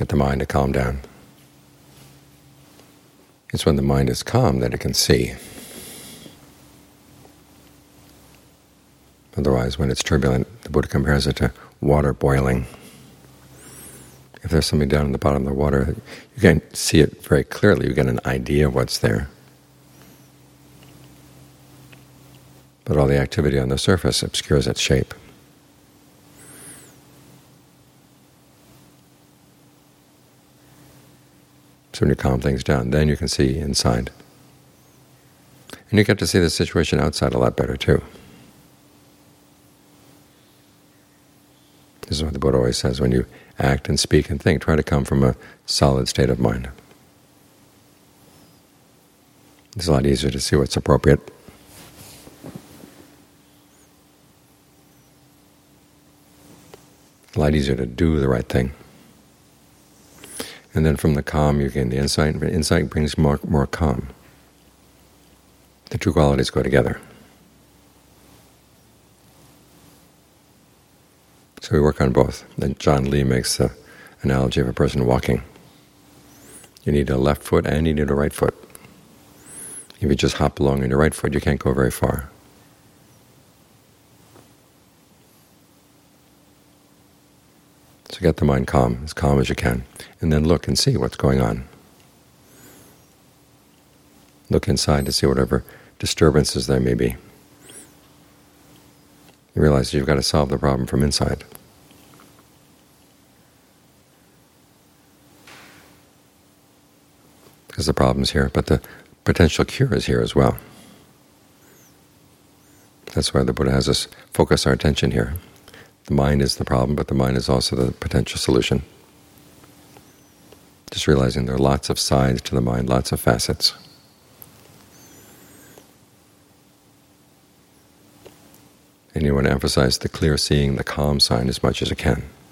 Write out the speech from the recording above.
Get the mind to calm down. It's when the mind is calm that it can see. Otherwise, when it's turbulent, the Buddha compares it to water boiling. If there's something down in the bottom of the water, you can't see it very clearly. You get an idea of what's there. But all the activity on the surface obscures its shape. So when you calm things down, then you can see inside. And you get to see the situation outside a lot better, too. This is what the Buddha always says: when you act and speak and think, try to come from a solid state of mind. It's a lot easier to see what's appropriate. A lot easier to do the right thing. And then from the calm you gain the insight. Insight brings more calm. The two qualities go together. So we work on both. And John Lee makes the analogy of a person walking. You need a left foot and you need a right foot. If you just hop along on your right foot, you can't go very far. So get the mind calm as you can, and then look and see what's going on. Look inside to see whatever disturbances there may be. You realize you've got to solve the problem from inside. Because the problem's here, but the potential cure is here as well. That's why the Buddha has us focus our attention here. The mind is the problem, but the mind is also the potential solution. Just realizing there are lots of sides to the mind, lots of facets. And you want to emphasize the clear seeing, the calm side as much as you can.